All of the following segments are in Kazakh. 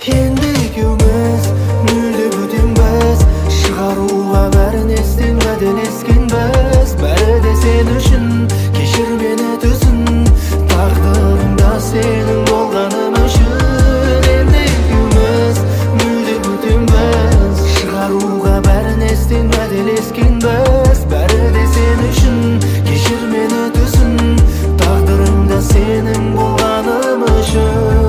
Енді екеуміз мүлде бөтенбіз, шығаруға бәрін естен уәделескенбіз. Бәрі де сен үшін, кешір мені түсін, тағдырымда сенің болғаным үшін. Енді екеуміз мүлде бөтенбіз, шығаруға бәрін естен уәделескенбіз. Бәрі де сен үшін, кешір мені түсін, тағдырымда сенің болғаным үшін.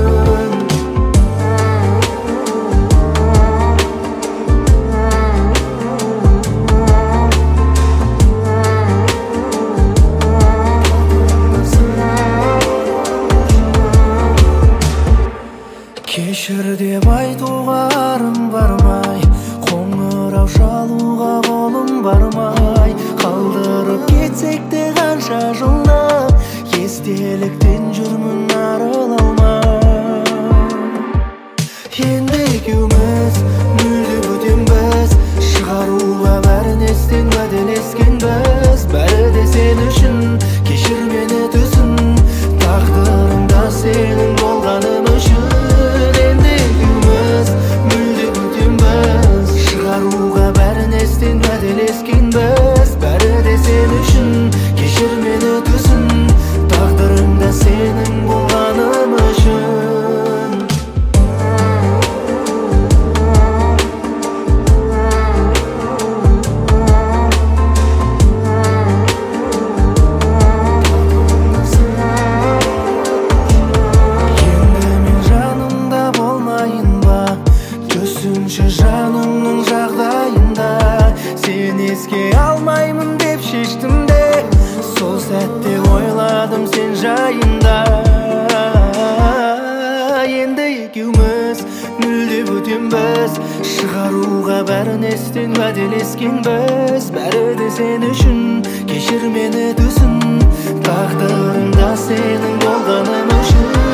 Кешір деп айтуға арым бармай, қоңырау шалуға қолым бармай, қалдырып кетсек те қанша жылда, естеліктен жүрмін арыла алмай. Енді екеуміз мүлде бөтенбіз, шығаруға бәрін естен уәделескенбіз. Бәрі де сен үшін, кешір мені түсін, тағдырымда сенің болғаным үшін. Шығаруға бәрін естен уәделескенбіз. Бәрі де сен үшін, кешір мені түсін, тағдырымда сенің болғаным үшін. Енді мен жанымда болмайын ба, түсінші жанымның жағдайында. Сен еске алмаймын деп шештім де, сол сәтте ойладым сен жайында. Енді екеуміз мүлде бөтенбіз, шығаруға бәрін естен уәделескенбіз. Бәрі де сен үшін, кешір мені түсін, тағдырымда сенің болғаным үшін.